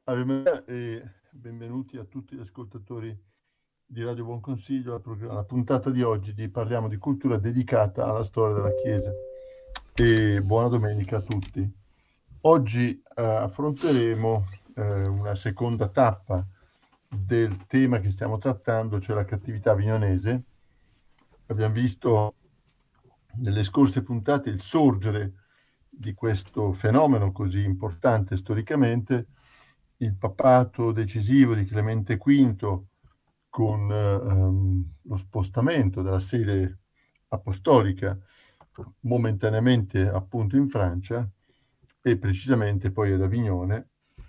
Ave Maria e benvenuti a tutti gli ascoltatori di Radio Buon Consiglio alla puntata di oggi Parliamo di cultura dedicata alla storia della Chiesa. E buona domenica a tutti. Oggi affronteremo una seconda tappa del tema che stiamo trattando, cioè la cattività avignonese. Abbiamo visto nelle scorse puntate il sorgere di questo fenomeno così importante storicamente, il papato decisivo di Clemente V con lo spostamento della sede apostolica momentaneamente appunto in Francia e precisamente poi ad Avignone,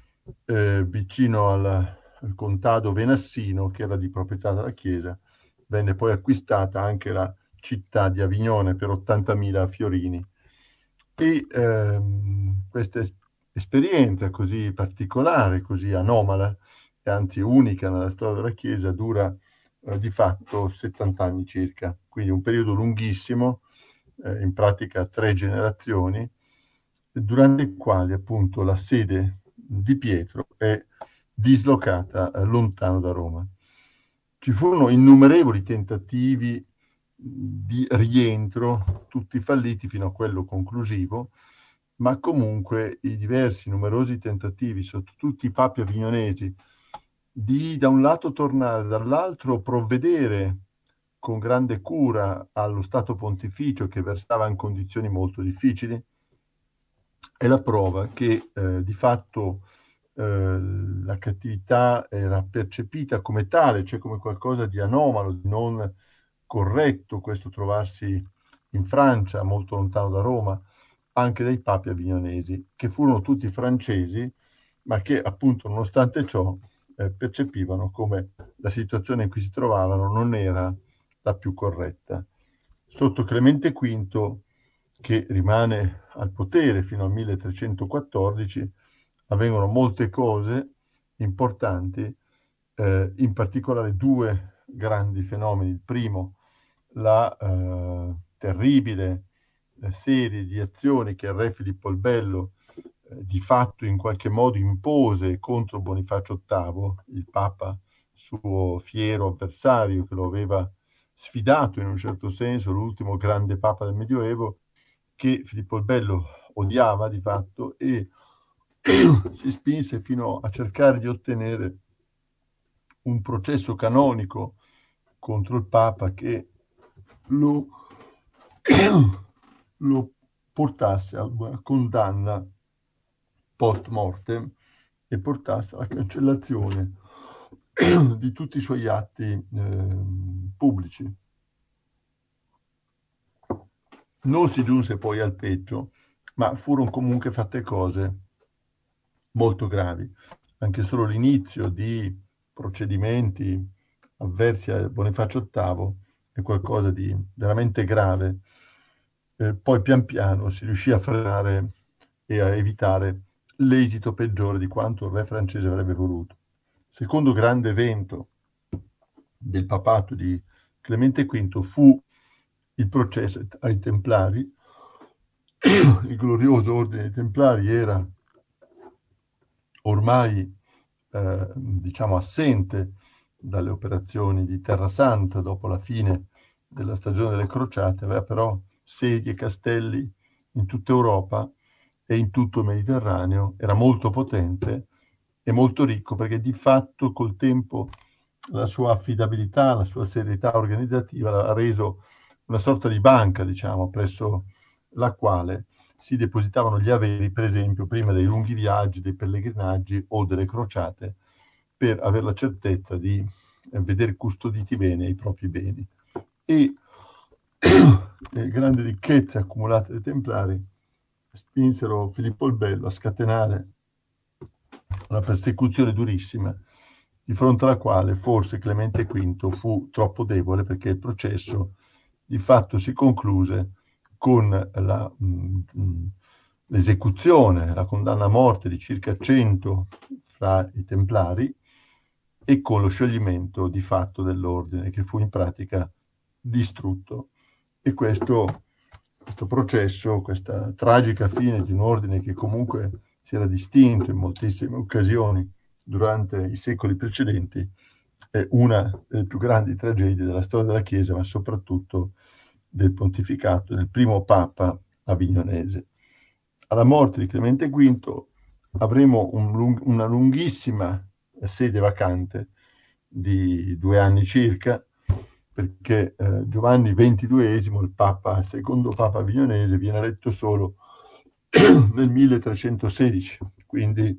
vicino al contado venassino che era di proprietà della Chiesa. Venne poi acquistata anche la città di Avignone per 80.000 fiorini. E questa esperienza così particolare, così anomala, e anzi unica nella storia della Chiesa, dura di fatto 70 anni circa, quindi un periodo lunghissimo, in pratica 3 generazioni, durante i quali appunto la sede di Pietro è dislocata lontano da Roma. Ci furono innumerevoli tentativi di rientro, tutti falliti fino a quello conclusivo, ma comunque i diversi numerosi tentativi sotto tutti i papi avignonesi di da un lato tornare, dall'altro provvedere con grande cura allo Stato Pontificio che versava in condizioni molto difficili, è la prova che di fatto la cattività era percepita come tale, cioè come qualcosa di anomalo, di non corretto, questo trovarsi in Francia, molto lontano da Roma, anche dai papi avignonesi, che furono tutti francesi, ma che appunto nonostante ciò percepivano come la situazione in cui si trovavano non era la più corretta. Sotto Clemente V, che rimane al potere fino al 1314, avvengono molte cose importanti, in particolare 2 grandi fenomeni. Il primo, la terribile serie di azioni che il re Filippo il Bello di fatto in qualche modo impose contro Bonifacio VIII, il Papa suo fiero avversario che lo aveva sfidato in un certo senso, l'ultimo grande Papa del Medioevo, che Filippo il Bello odiava di fatto e si spinse fino a cercare di ottenere un processo canonico contro il Papa che lo, lo portasse a una condanna post mortem e portasse alla cancellazione di tutti i suoi atti pubblici. Non si giunse poi al peggio, ma furono comunque fatte cose molto gravi. Anche solo l'inizio di procedimenti avversi a Bonifacio VIII è qualcosa di veramente grave. Poi pian piano si riuscì a frenare e a evitare l'esito peggiore di quanto il re francese avrebbe voluto. Secondo grande evento del papato di Clemente V fu il processo ai Templari. Il glorioso ordine dei Templari era ormai diciamo assente dalle operazioni di Terra Santa dopo la fine della stagione delle crociate, aveva però sedi e castelli in tutta Europa e in tutto il Mediterraneo, era molto potente e molto ricco perché di fatto col tempo la sua affidabilità, la sua serietà organizzativa l'ha reso una sorta di banca, diciamo, presso la quale si depositavano gli averi, per esempio, prima dei lunghi viaggi, dei pellegrinaggi o delle crociate, per avere la certezza di vedere custoditi bene i propri beni. E le grandi ricchezze accumulate dai Templari spinsero Filippo il Bello a scatenare una persecuzione durissima, di fronte alla quale forse Clemente V fu troppo debole, perché il processo di fatto si concluse con l'esecuzione, la condanna a morte di circa 100 fra i Templari e con lo scioglimento di fatto dell'ordine che fu in pratica distrutto. E questo processo, questa tragica fine di un ordine che comunque si era distinto in moltissime occasioni durante i secoli precedenti è una delle più grandi tragedie della storia della Chiesa, ma soprattutto del pontificato del primo Papa avignonese. Alla morte di Clemente V avremo una lunghissima sede vacante di 2 anni circa, perché Giovanni XXII, il secondo Papa avignonese, viene eletto solo nel 1316, quindi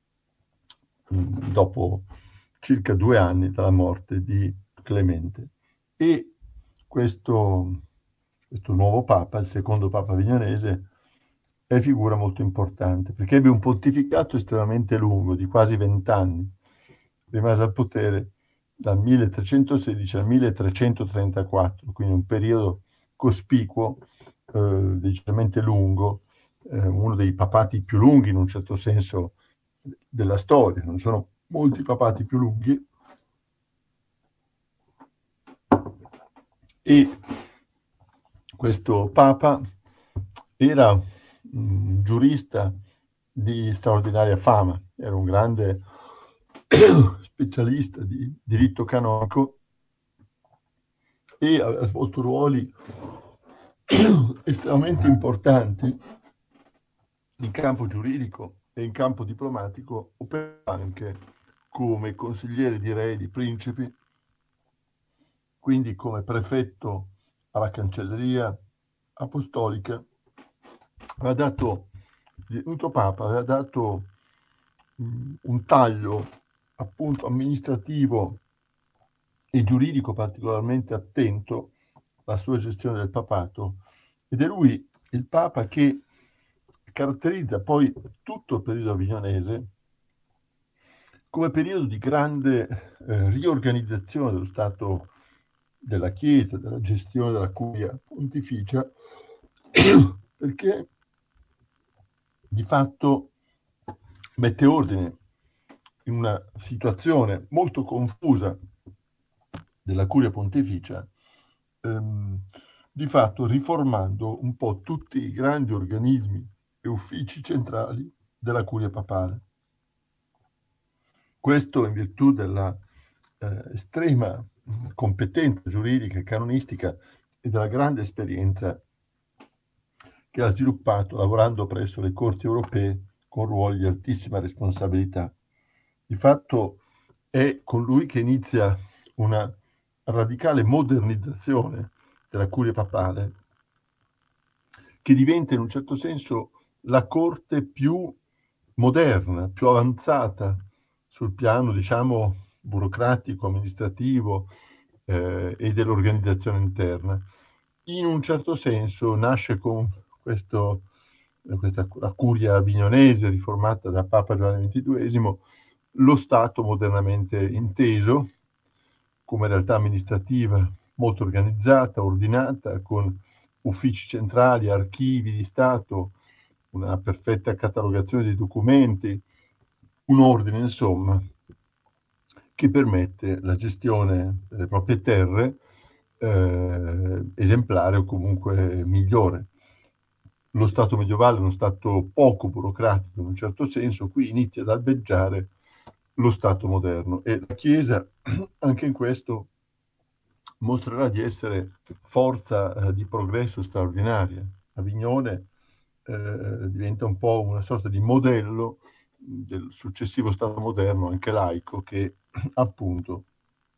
dopo circa 2 anni dalla morte di Clemente. E questo nuovo Papa, il secondo Papa avignonese, è figura molto importante, perché ebbe un pontificato estremamente lungo, di quasi 20 anni. Rimase al potere dal 1316 al 1334, quindi un periodo cospicuo, decisamente lungo, uno dei papati più lunghi in un certo senso della storia. Non sono molti papati più lunghi, e questo Papa era un giurista di straordinaria fama, era un grande specialista di diritto canonico e aveva svolto ruoli estremamente importanti in campo giuridico e in campo diplomatico, operava anche come consigliere di re e di principi, quindi come prefetto alla cancelleria apostolica. Venuto Papa, aveva dato un taglio appunto amministrativo e giuridico particolarmente attento alla sua gestione del papato, ed è lui il Papa che caratterizza poi tutto il periodo avignonese come periodo di grande riorganizzazione dello Stato della Chiesa, della gestione della curia pontificia, perché di fatto mette ordine in una situazione molto confusa della curia pontificia, di fatto riformando un po' tutti i grandi organismi e uffici centrali della curia papale. Questo in virtù della estrema competenza giuridica e canonistica e della grande esperienza che ha sviluppato lavorando presso le corti europee con ruoli di altissima responsabilità. Di fatto è con lui che inizia una radicale modernizzazione della curia papale, che diventa in un certo senso la corte più moderna, più avanzata sul piano, diciamo, burocratico, amministrativo e dell'organizzazione interna. In un certo senso nasce con questa la curia avignonese riformata da Papa Giovanni XXII, lo Stato modernamente inteso come realtà amministrativa molto organizzata, ordinata, con uffici centrali, archivi di Stato, una perfetta catalogazione dei documenti, un ordine, insomma, che permette la gestione delle proprie terre esemplare o comunque migliore. Lo Stato medievale è uno Stato poco burocratico in un certo senso, qui inizia ad albeggiare lo Stato moderno e la Chiesa anche in questo mostrerà di essere forza di progresso straordinaria. Avignone diventa un po' una sorta di modello del successivo Stato moderno, anche laico, che appunto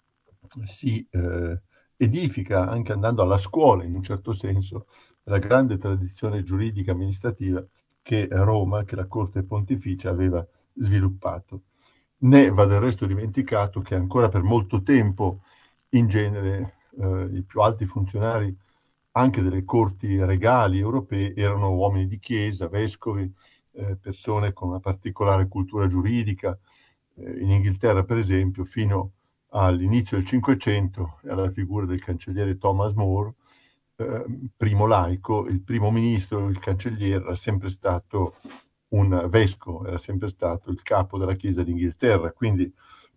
si edifica anche andando alla scuola, in un certo senso, della grande tradizione giuridica amministrativa che Roma, che la Corte Pontificia aveva sviluppato. Ne va del resto dimenticato che ancora per molto tempo, in genere, i più alti funzionari anche delle corti regali europee erano uomini di chiesa, vescovi, persone con una particolare cultura giuridica. In Inghilterra, per esempio, fino all'inizio del Cinquecento, alla figura del cancelliere Thomas More, primo laico, il primo ministro, il cancelliere, era sempre stato un vescovo, era sempre stato il capo della Chiesa d'Inghilterra, quindi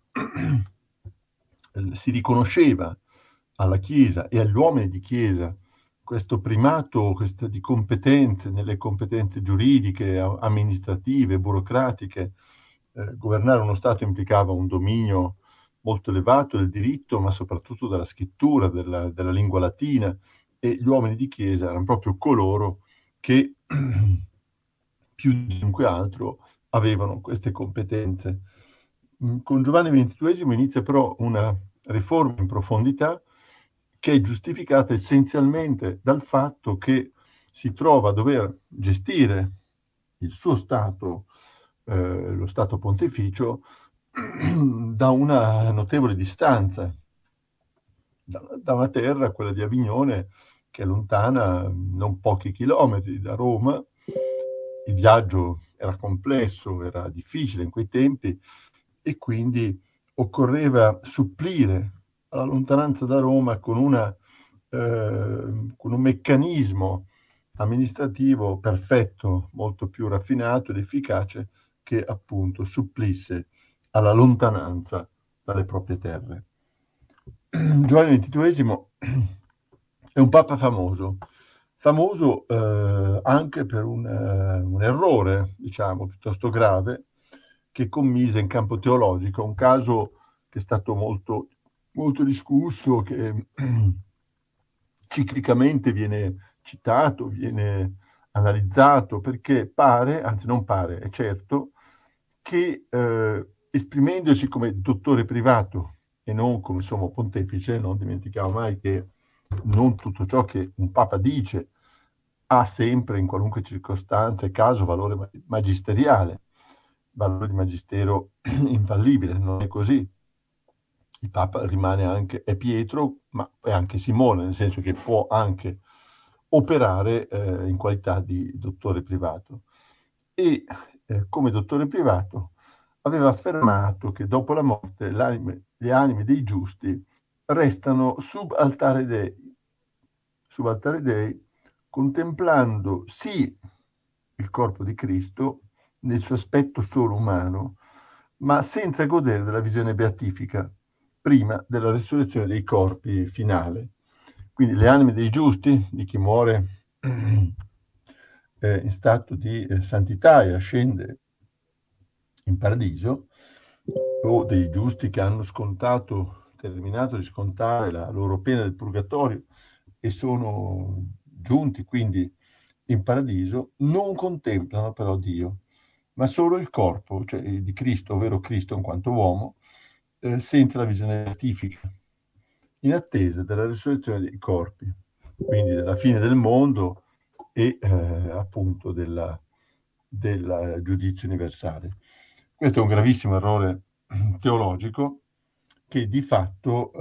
si riconosceva alla Chiesa e agli uomini di Chiesa questo primato di competenze, nelle competenze giuridiche, amministrative, burocratiche, governare uno Stato implicava un dominio molto elevato del diritto, ma soprattutto della scrittura, della lingua latina, e gli uomini di chiesa erano proprio coloro che più di chiunque altro avevano queste competenze. Con Giovanni XXII inizia però una riforma in profondità che è giustificata essenzialmente dal fatto che si trova a dover gestire il suo Stato, lo Stato pontificio, da una notevole distanza, da una terra, quella di Avignone, che è lontana non pochi chilometri da Roma. Il viaggio era complesso, era difficile in quei tempi e quindi occorreva supplire alla lontananza da Roma con un meccanismo amministrativo perfetto, molto più raffinato ed efficace, che appunto supplisse alla lontananza dalle proprie terre. Giovanni XXII è un papa famoso anche per un errore, diciamo, piuttosto grave, che commise in campo teologico, un caso che è stato molto, molto discusso, che ciclicamente viene citato, viene analizzato, perché pare, anzi non pare, è certo, che esprimendosi come dottore privato e non come sommo pontefice, non dimentichiamo mai che non tutto ciò che un papa dice ha sempre, in qualunque circostanza e caso, valore magisteriale, valore di magistero infallibile, non è così. Il Papa rimane anche, è Pietro, ma è anche Simone, nel senso che può anche operare in qualità di dottore privato. E come dottore privato aveva affermato che dopo la morte le anime dei giusti restano sub altare Dei, contemplando sì il corpo di Cristo nel suo aspetto solo umano, ma senza godere della visione beatifica prima della resurrezione dei corpi finale. Quindi le anime dei giusti, di chi muore in stato di santità e ascende in paradiso, o dei giusti che hanno terminato di scontare la loro pena del purgatorio e sono giunti quindi in paradiso, non contemplano però Dio, ma solo il corpo, cioè di Cristo, ovvero Cristo in quanto uomo, senza la visione beatifica, in attesa della risurrezione dei corpi, quindi della fine del mondo e appunto del giudizio universale. Questo è un gravissimo errore teologico che di fatto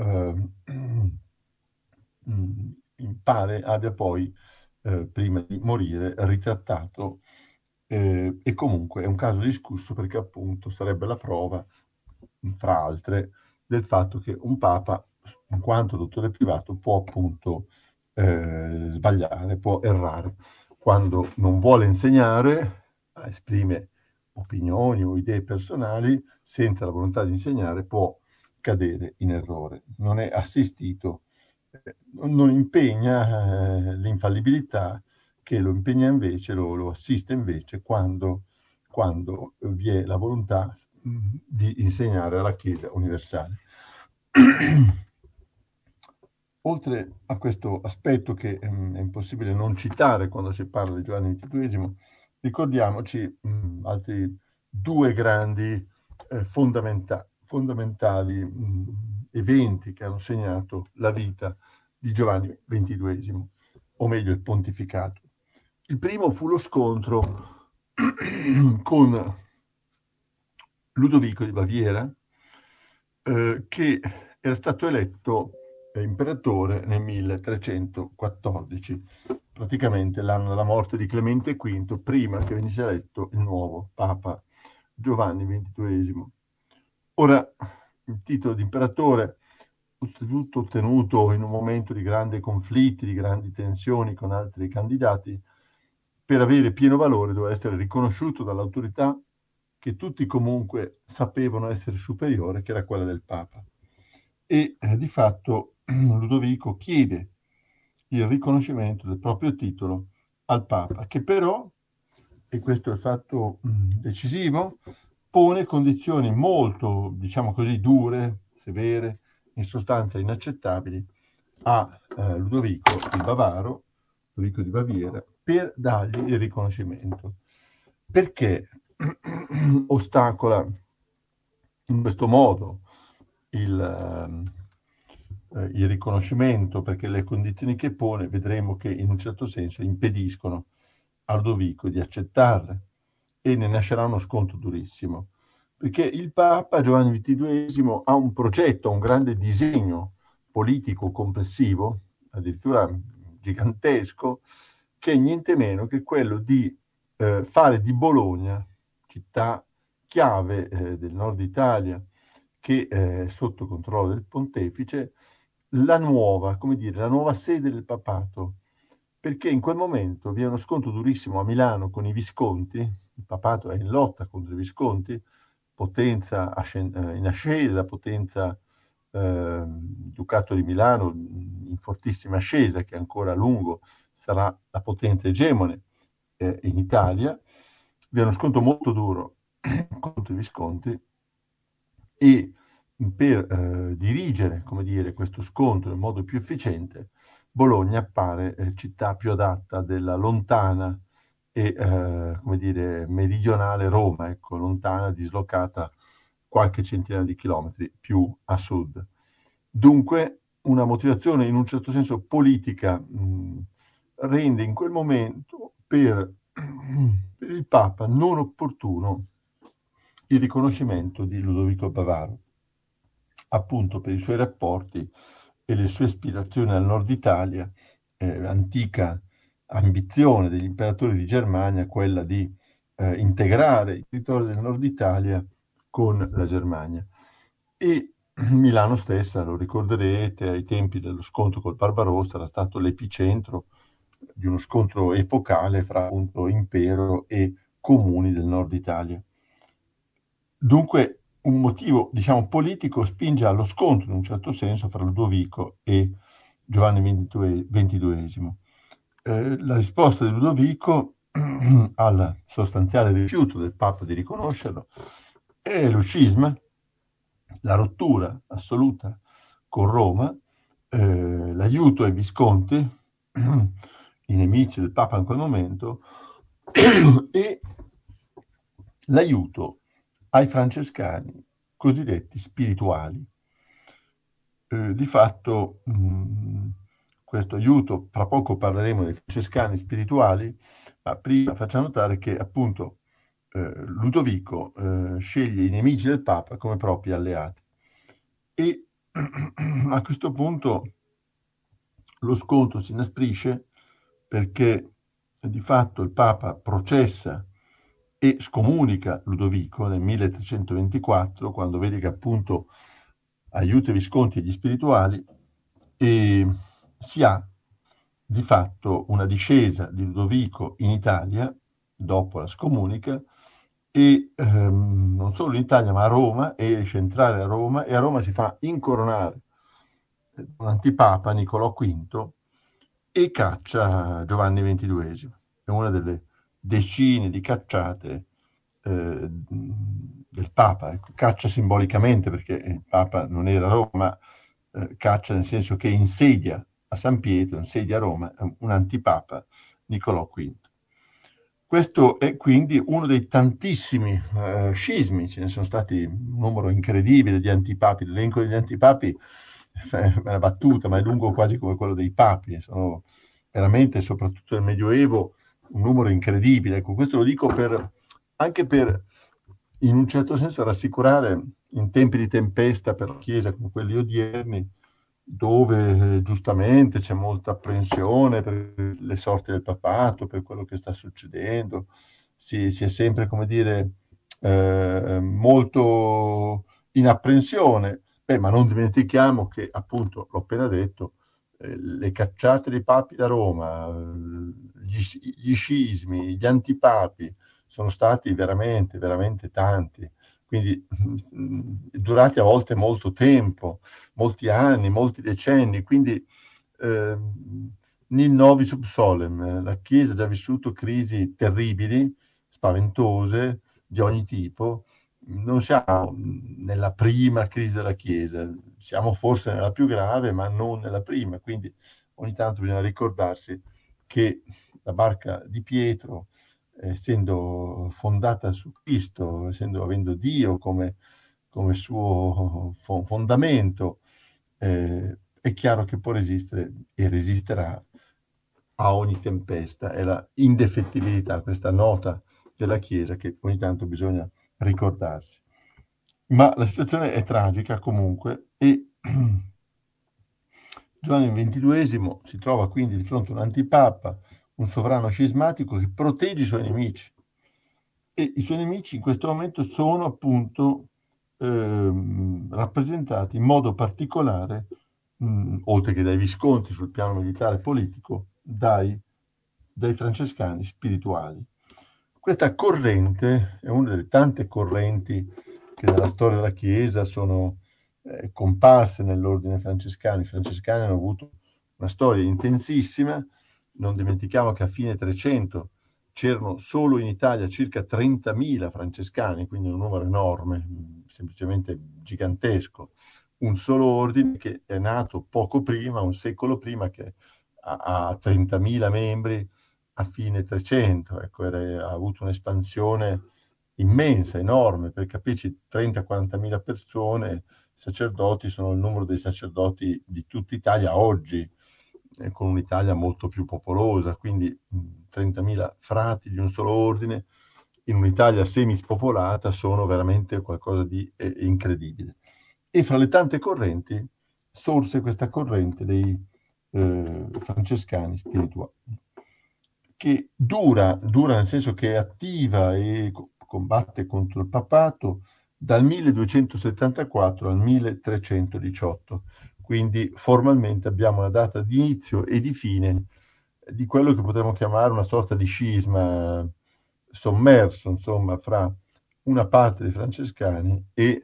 pare abbia poi, prima di morire, ritrattato, e comunque è un caso discusso perché appunto sarebbe la prova, fra altre, del fatto che un papa, in quanto dottore privato, può appunto sbagliare, può errare. Quando non vuole insegnare, esprime opinioni o idee personali, senza la volontà di insegnare, può cadere in errore. Non è assistito, non impegna l'infallibilità, che lo impegna invece, lo assiste invece quando vi è la volontà di insegnare alla Chiesa universale. Oltre a questo aspetto che è impossibile non citare quando si parla di Giovanni XXII, ricordiamoci altri due grandi fondamentali eventi che hanno segnato la vita di Giovanni XXII, o meglio il pontificato. Il primo fu lo scontro con Ludovico di Baviera, che era stato eletto imperatore nel 1314, praticamente l'anno della morte di Clemente V, prima che venisse eletto il nuovo Papa Giovanni XXII. Ora, il titolo di imperatore, oltretutto ottenuto in un momento di grandi conflitti, di grandi tensioni con altri candidati, per avere pieno valore doveva essere riconosciuto dall'autorità che tutti comunque sapevano essere superiore, che era quella del Papa. E di fatto Ludovico chiede il riconoscimento del proprio titolo al Papa, che però, e questo è il fatto decisivo, pone condizioni molto, diciamo così, dure, severe, in sostanza inaccettabili a Ludovico il Bavaro, Ludovico di Baviera, per dargli il riconoscimento. Perché ostacola in questo modo il riconoscimento, perché le condizioni che pone vedremo che in un certo senso impediscono a Ludovico di accettarle e ne nascerà uno scontro durissimo, perché il Papa Giovanni XXII ha un progetto, un grande disegno politico complessivo, addirittura gigantesco, che è niente meno che quello di fare di Bologna, città chiave del nord Italia, che è sotto controllo del pontefice, la nuova, come dire, la nuova sede del papato, perché in quel momento vi è uno scontro durissimo a Milano con i Visconti, il papato è in lotta contro i Visconti, potenza in ascesa, potenza Ducato di Milano in fortissima ascesa, che ancora a lungo sarà la potenza egemone in Italia. Vi è uno scontro molto duro contro i Visconti e per dirigere, come dire, questo scontro in modo più efficiente, Bologna appare città più adatta della lontana e come dire, meridionale Roma, ecco, lontana, dislocata qualche centinaia di chilometri più a sud. Dunque, una motivazione in un certo senso politica rende in quel momento per il Papa non opportuno il riconoscimento di Ludovico Bavaro, appunto per i suoi rapporti e le sue ispirazioni al nord Italia, antica ambizione degli imperatori di Germania, quella di integrare i territori del nord Italia con la Germania. E Milano stessa, lo ricorderete, ai tempi dello scontro col Barbarossa era stato l'epicentro di uno scontro epocale fra appunto impero e comuni del nord Italia. Dunque un motivo, diciamo, politico spinge allo scontro, in un certo senso, fra Ludovico e Giovanni XXII. La risposta di Ludovico al sostanziale rifiuto del Papa di riconoscerlo è lo scisma, la rottura assoluta con Roma, l'aiuto ai Visconti, i nemici del Papa in quel momento, e l'aiuto ai francescani cosiddetti spirituali. Di fatto questo aiuto, tra poco parleremo dei francescani spirituali, ma prima faccio notare che appunto Ludovico sceglie i nemici del Papa come propri alleati. E a questo punto lo scontro si inasprisce perché di fatto il Papa processa e scomunica Ludovico nel 1324, quando vede che appunto aiuta i Visconti e gli spirituali, e si ha di fatto una discesa di Ludovico in Italia dopo la scomunica, e non solo in Italia ma a Roma, e riesce a entrare a Roma, e a Roma si fa incoronare un antipapa, Niccolò V, e caccia Giovanni XXII. È una delle decine di cacciate del Papa, ecco. Caccia simbolicamente perché il Papa non era a Roma, caccia nel senso che insedia a San Pietro, insedia a Roma un antipapa, Niccolò V. Questo è quindi uno dei tantissimi scismi, ce ne sono stati un numero incredibile di antipapi, l'elenco degli antipapi è una battuta, ma è lungo quasi come quello dei papi, sono veramente, soprattutto nel Medioevo, un numero incredibile. Ecco, questo lo dico anche per, in un certo senso, rassicurare in tempi di tempesta per la Chiesa come quelli odierni, dove giustamente c'è molta apprensione per le sorti del papato, per quello che sta succedendo, si è sempre, come dire, molto in apprensione. Ma non dimentichiamo che, appunto, l'ho appena detto, le cacciate dei papi da Roma, gli scismi, gli antipapi, sono stati veramente, veramente tanti, quindi durati a volte molto tempo, molti anni, molti decenni, quindi nil novi sub solem, la Chiesa ha già vissuto crisi terribili, spaventose, di ogni tipo, non siamo nella prima crisi della Chiesa, siamo forse nella più grave, ma non nella prima, quindi ogni tanto bisogna ricordarsi che la barca di Pietro, essendo fondata su Cristo, avendo Dio come suo fondamento, è chiaro che può resistere e resisterà a ogni tempesta. È la indefettibilità, questa nota della Chiesa che ogni tanto bisogna ricordarsi. Ma la situazione è tragica comunque e Giovanni XXII si trova quindi di fronte a un antipapa, un sovrano scismatico che protegge i suoi nemici. E i suoi nemici in questo momento sono appunto rappresentati in modo particolare, oltre che dai Visconti sul piano militare e politico, dai francescani spirituali. Questa corrente è una delle tante correnti che nella storia della Chiesa sono comparse nell'ordine francescano. I francescani hanno avuto una storia intensissima, non dimentichiamo che a fine 300 c'erano solo in Italia circa 30.000 francescani, quindi un numero enorme, semplicemente gigantesco. Un solo ordine che è nato poco prima, un secolo prima, che ha 30.000 membri a fine 300. Ecco, ha avuto un'espansione immensa, enorme, per capirci 30-40.000 persone, sacerdoti sono il numero dei sacerdoti di tutta Italia oggi, con un'Italia molto più popolosa, quindi 30.000 frati di un solo ordine in un'Italia semispopolata sono veramente qualcosa di incredibile. E fra le tante correnti sorse questa corrente dei francescani spirituali, che dura nel senso che è attiva e combatte contro il papato dal 1274 al 1318. Quindi formalmente abbiamo una data di inizio e di fine di quello che potremmo chiamare una sorta di scisma sommerso, insomma, fra una parte dei francescani e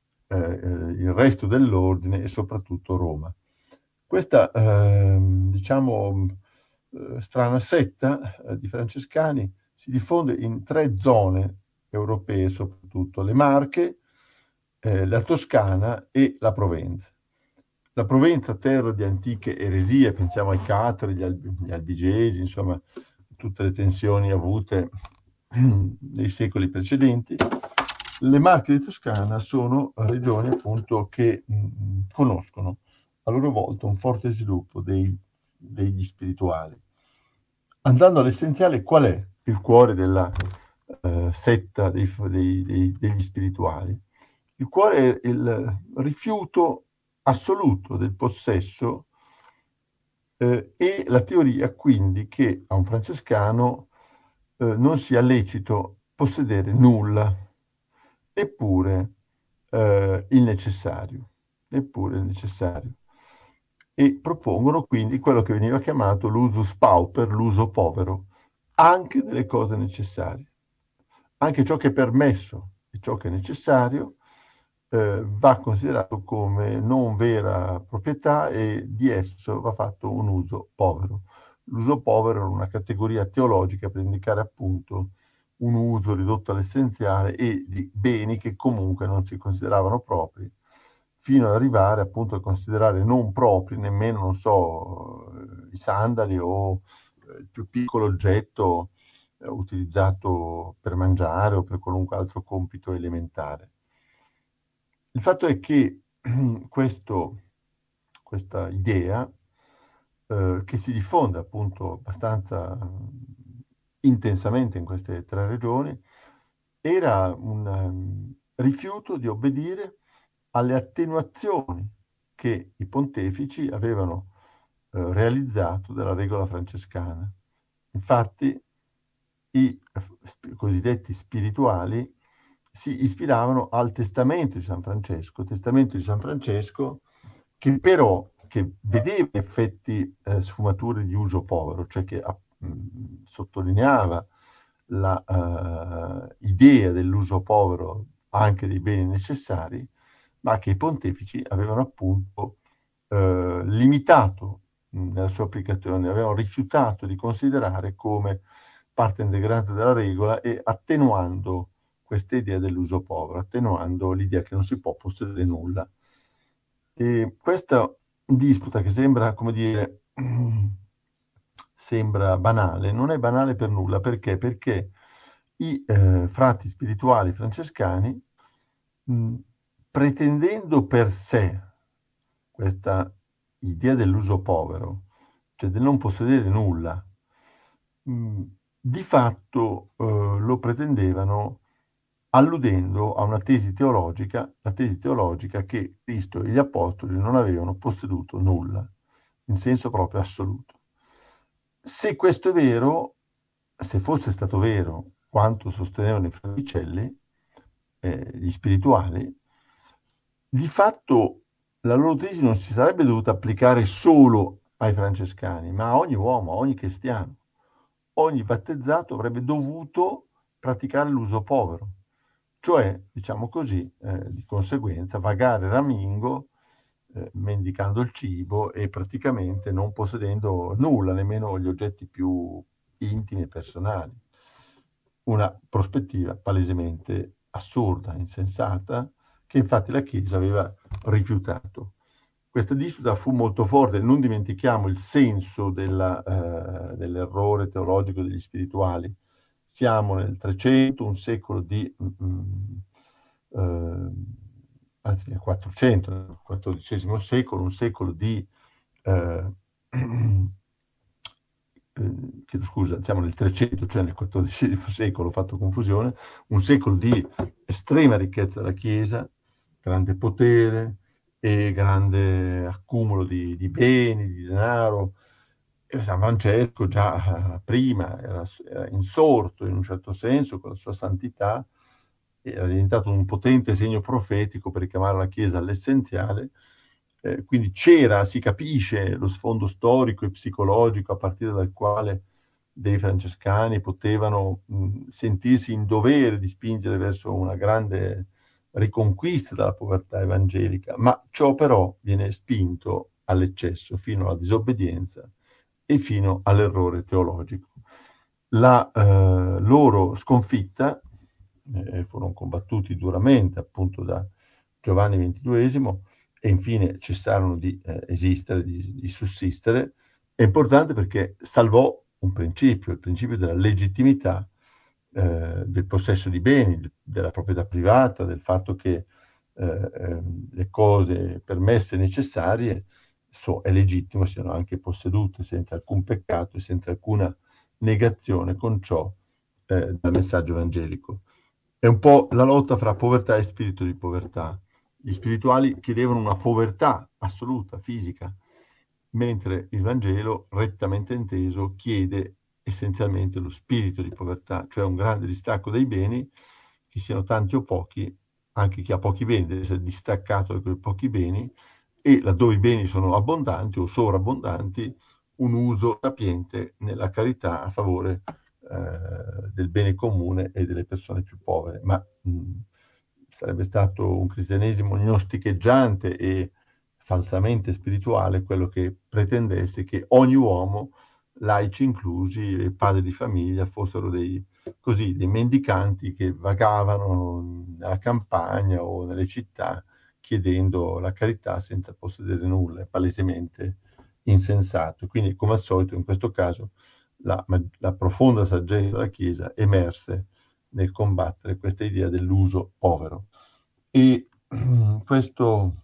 il resto dell'ordine e soprattutto Roma. Questa, diciamo, strana setta di francescani si diffonde in 3 zone europee, soprattutto le Marche, la Toscana e la Provenza. La Provenza, terra di antiche eresie, pensiamo ai Catari, gli Albigesi, insomma, tutte le tensioni avute nei secoli precedenti. Le Marche di Toscana sono regioni appunto che conoscono a loro volta un forte sviluppo degli spirituali. Andando all'essenziale, qual è il cuore della setta degli spirituali? Il cuore è il rifiuto assoluto del possesso e la teoria quindi che a un francescano non sia lecito possedere nulla, eppure il necessario, e propongono quindi quello che veniva chiamato l'usus pauper, l'uso povero, anche delle cose necessarie. Anche ciò che è permesso e ciò che è necessario va considerato come non vera proprietà e di esso va fatto un uso povero. L'uso povero è una categoria teologica per indicare appunto un uso ridotto all'essenziale e di beni che comunque non si consideravano propri, fino ad arrivare appunto a considerare non propri nemmeno, non so, i sandali o il più piccolo oggetto utilizzato per mangiare o per qualunque altro compito elementare. Il fatto è che questa idea, che si diffonde appunto abbastanza intensamente in queste 3 regioni, era un rifiuto di obbedire alle attenuazioni che i pontefici avevano realizzato della regola francescana. Infatti i cosiddetti spirituali si ispiravano al testamento di San Francesco che però vedeva effetti sfumature di uso povero, cioè che sottolineava la idea dell'uso povero anche dei beni necessari, ma che i pontefici avevano appunto limitato nella sua applicazione, avevano rifiutato di considerare come parte integrante della regola e attenuando questa idea dell'uso povero, attenuando l'idea che non si può possedere nulla. E questa disputa che sembra, come dire, sembra banale, non è banale per nulla. Perché? Perché i frati spirituali francescani, mh, pretendendo per sé questa idea dell'uso povero, cioè del non possedere nulla, di fatto lo pretendevano alludendo a una tesi teologica, la tesi teologica che Cristo e gli Apostoli non avevano posseduto nulla, in senso proprio assoluto. Se questo è vero, se fosse stato vero quanto sostenevano i fraticelli, gli spirituali, di fatto la loro tesi non si sarebbe dovuta applicare solo ai francescani, ma a ogni uomo, a ogni cristiano. Ogni battezzato avrebbe dovuto praticare l'uso povero, cioè, diciamo così, di conseguenza, vagare ramingo, mendicando il cibo e praticamente non possedendo nulla, nemmeno gli oggetti più intimi e personali. Una prospettiva palesemente assurda, insensata, che infatti la Chiesa aveva rifiutato. Questa disputa fu molto forte, non dimentichiamo il senso dell'errore teologico degli spirituali. Siamo nel 300, un secolo di, anzi nel 400, nel XIV secolo, un secolo di, chiedo scusa, siamo nel 300, cioè nel XIV secolo, ho fatto confusione, un secolo di estrema ricchezza della Chiesa, grande potere e grande accumulo di beni, di denaro. E San Francesco già prima era insorto in un certo senso con la sua santità, era diventato un potente segno profetico per richiamare la Chiesa all'essenziale. Quindi c'era, si capisce, lo sfondo storico e psicologico a partire dal quale dei francescani potevano sentirsi in dovere di spingere verso una grande riconquista della povertà evangelica, ma ciò però viene spinto all'eccesso, fino alla disobbedienza e fino all'errore teologico. La loro sconfitta, furono combattuti duramente appunto da Giovanni XXII, e infine cessarono di esistere, di sussistere. È importante perché salvò un principio, il principio della legittimità del possesso di beni, della proprietà privata, del fatto che le cose permesse e necessarie è legittimo siano anche possedute senza alcun peccato e senza alcuna negazione con ciò dal messaggio evangelico. È un po' la lotta fra povertà e spirito di povertà. Gli spirituali chiedevano una povertà assoluta, fisica, mentre il Vangelo, rettamente inteso, chiede essenzialmente lo spirito di povertà, cioè un grande distacco dai beni, che siano tanti o pochi. Anche chi ha pochi beni deve essere distaccato da quei pochi beni, e laddove i beni sono abbondanti o sovrabbondanti, un uso sapiente nella carità a favore del bene comune e delle persone più povere. Ma sarebbe stato un cristianesimo gnosticheggiante e falsamente spirituale quello che pretendesse che ogni uomo, laici inclusi e padri di famiglia, fossero dei mendicanti che vagavano nella campagna o nelle città chiedendo la carità senza possedere nulla. È palesemente insensato. Quindi, come al solito, in questo caso la profonda saggezza della Chiesa emerse nel combattere questa idea dell'uso povero. E questo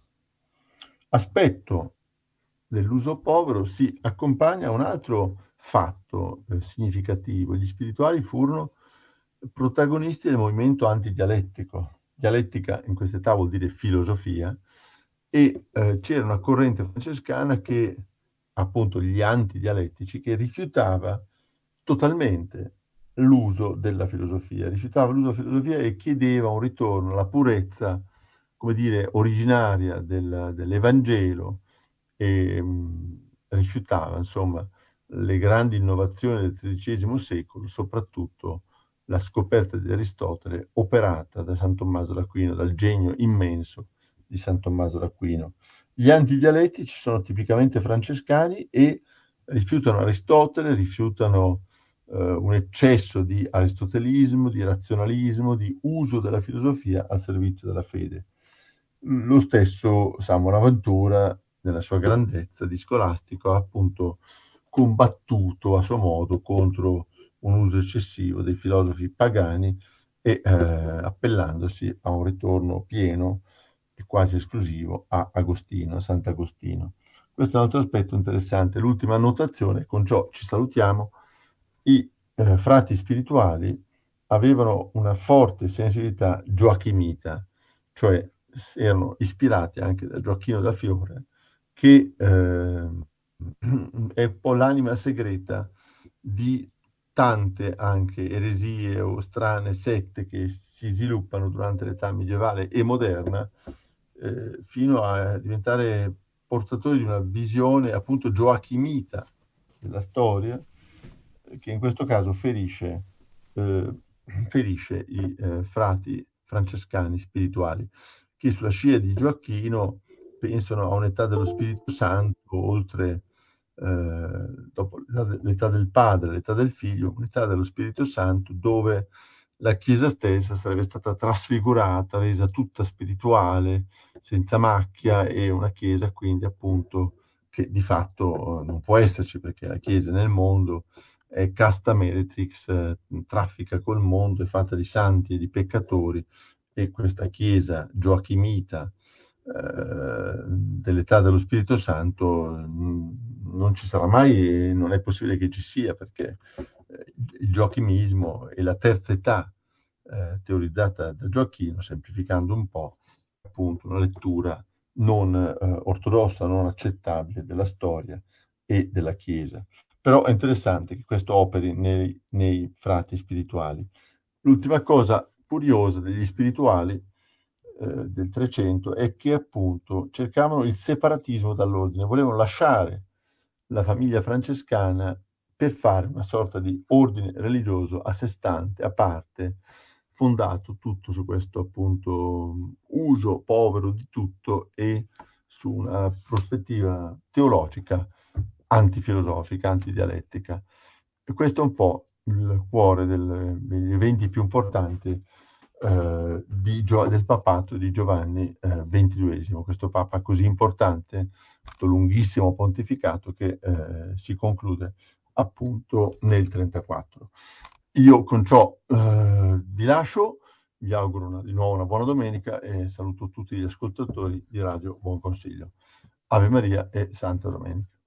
aspetto dell'uso povero si accompagna a un altro fatto significativo. Gli spirituali furono protagonisti del movimento antidialettico. Dialettica in quest'età vuol dire filosofia, e c'era una corrente francescana che, appunto gli antidialettici, che rifiutava totalmente l'uso della filosofia, e chiedeva un ritorno alla purezza, come dire, originaria dell'Evangelo, e rifiutava, insomma, le grandi innovazioni del XIII secolo, soprattutto la scoperta di Aristotele operata da San Tommaso d'Aquino, dal genio immenso di San Tommaso d'Aquino. Gli antidialettici sono tipicamente francescani e rifiutano Aristotele, rifiutano un eccesso di aristotelismo, di razionalismo, di uso della filosofia al servizio della fede. Lo stesso San Bonaventura, nella sua grandezza di scolastico, ha appunto combattuto a suo modo contro un uso eccessivo dei filosofi pagani e appellandosi a un ritorno pieno e quasi esclusivo a Agostino, a Sant'Agostino. Questo è un altro aspetto interessante. L'ultima annotazione, con ciò ci salutiamo. I frati spirituali avevano una forte sensibilità gioachimita, cioè erano ispirati anche da Gioacchino da Fiore, che è un po' l'anima segreta di tante anche eresie o strane sette che si sviluppano durante l'età medievale e moderna, fino a diventare portatori di una visione appunto gioachimita della storia, che in questo caso ferisce i frati francescani spirituali, che sulla scia di Gioacchino pensano a un'età dello Spirito Santo, oltre dopo l'età del Padre, l'età del Figlio, un'età dello Spirito Santo, dove la Chiesa stessa sarebbe stata trasfigurata, resa tutta spirituale, senza macchia, e una Chiesa quindi appunto che di fatto non può esserci, perché la Chiesa nel mondo è casta meretrix, traffica col mondo, è fatta di santi e di peccatori, e questa Chiesa gioachimita dell'età dello Spirito Santo non ci sarà mai e non è possibile che ci sia, perché il gioachimismo è la terza età teorizzata da Gioacchino, semplificando un po', appunto una lettura non ortodossa, non accettabile della storia e della Chiesa. Però è interessante che questo operi nei frati spirituali. L'ultima cosa curiosa degli spirituali del 300 è che appunto cercavano il separatismo dall'ordine, volevano lasciare la famiglia francescana per fare una sorta di ordine religioso a sé stante, a parte, fondato tutto su questo appunto uso povero di tutto e su una prospettiva teologica antifilosofica, antidialettica. E questo è un po' il cuore degli eventi più importanti del papato di Giovanni XXII, questo papa così importante, questo lunghissimo pontificato che si conclude appunto nel 34. Io con ciò vi lascio, vi auguro di nuovo una buona domenica e saluto tutti gli ascoltatori di Radio Buon Consiglio. Ave Maria e Santa Domenica.